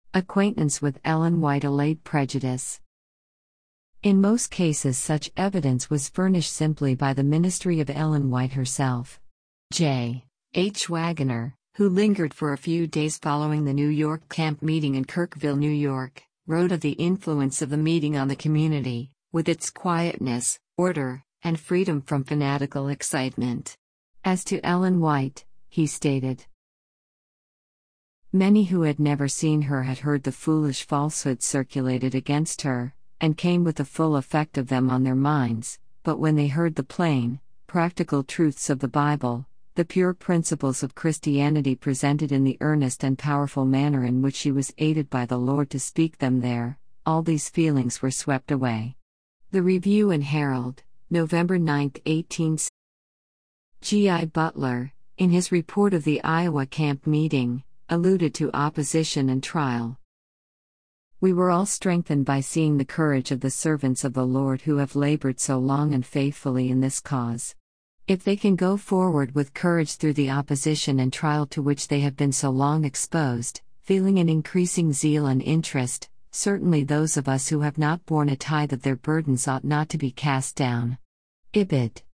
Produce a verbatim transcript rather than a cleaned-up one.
Acquaintance with Ellen White allayed prejudice. In most cases, such evidence was furnished simply by the ministry of Ellen White herself. J. H. Wagoner, who lingered for a few days following the New York camp meeting in Kirkville, New York, wrote of the influence of the meeting on the community, with its quietness, order, and freedom from fanatical excitement. As to Ellen White, he stated, "Many who had never seen her had heard the foolish falsehoods circulated against her, and came with the full effect of them on their minds, but when they heard the plain, practical truths of the Bible, the pure principles of Christianity presented in the earnest and powerful manner in which she was aided by the Lord to speak them there, all these feelings were swept away." The Review and Herald, November ninth, eighteen sixty. G I Butler, in his report of the Iowa camp meeting, alluded to opposition and trial. "We were all strengthened by seeing the courage of the servants of the Lord who have labored so long and faithfully in this cause. If they can go forward with courage through the opposition and trial to which they have been so long exposed, feeling an increasing zeal and interest, certainly those of us who have not borne a tithe of their burdens ought not to be cast down." Ibid.